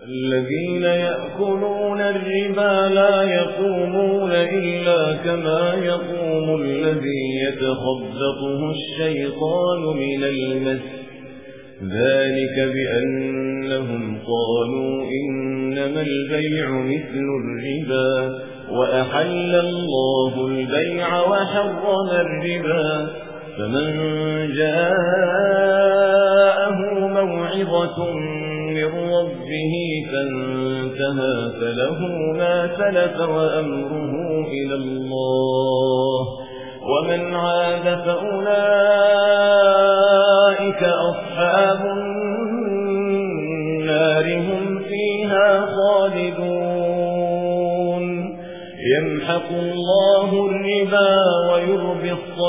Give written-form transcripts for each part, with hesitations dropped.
الذين يأكلون الربا لا يقومون إلا كما يقوم الذي يتخبطه الشيطان من المس ذلك بأنهم قالوا إنما البيع مثل الربا وأحل الله البيع وحرم الربا فمن جاءه موعظة من ربه فانتهى فله ما سلف وأمره إلى الله ومن عاد فأولئك أصحاب النار هم فيها خالدون يمحق الله الربا ويربي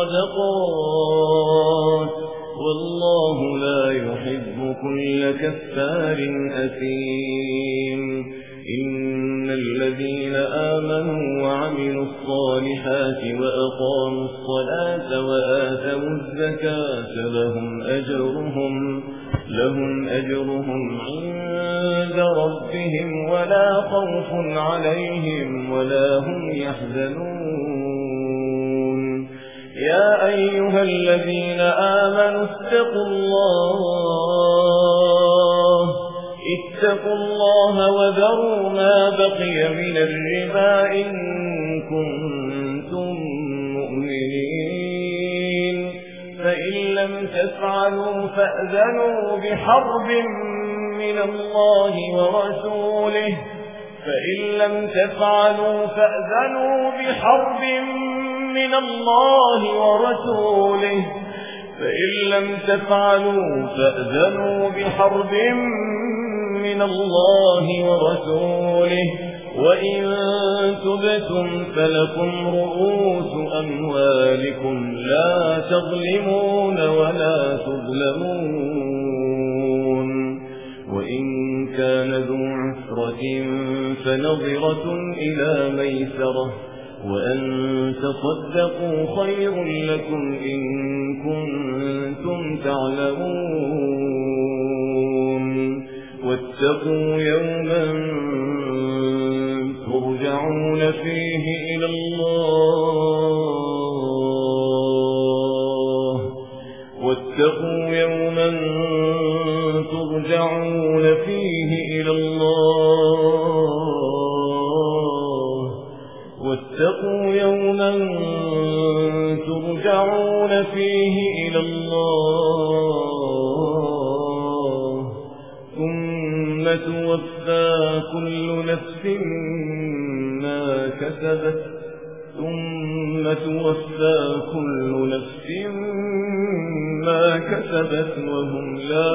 الصدقات والله لا يحب كل كفار أثيم إن الذين آمنوا وعملوا الصالحات وأقاموا الصلاة وآتوا الزكاة لهم أجرهم عند ربهم ولا خوف عليهم ولا هم يحزنون يا أيها الذين آمنوا اتقوا الله وذروا ما بقي من الربا إن كنتم مؤمنين فإن لم تفعلوا فأذنوا بحرب من الله ورسوله فإن لم تفعلوا فأذنوا بحرب من الله ورسوله وإن تبتم فلكم رؤوس أموالكم لا تظلمون ولا تظلمون وإن كان ذو عسرة فنظرة إلى ميسرة وأن تصدقوا خير لكم إن كنتم تعلمون واتقوا يوما ترجعون فيه إلى الله واتقوا يوما ترجعون فيه إلى الله ثم توفى كل نفس ما كسبت وهم لا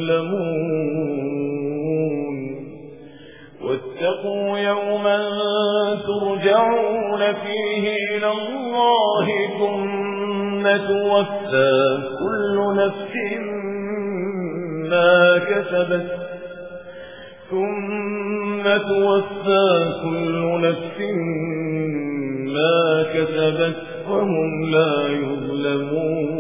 يظلمون واتقوا يوما ترجعون فيه إلى الله ثم توفى كل نفس ما كسبت وهم لا يظلمون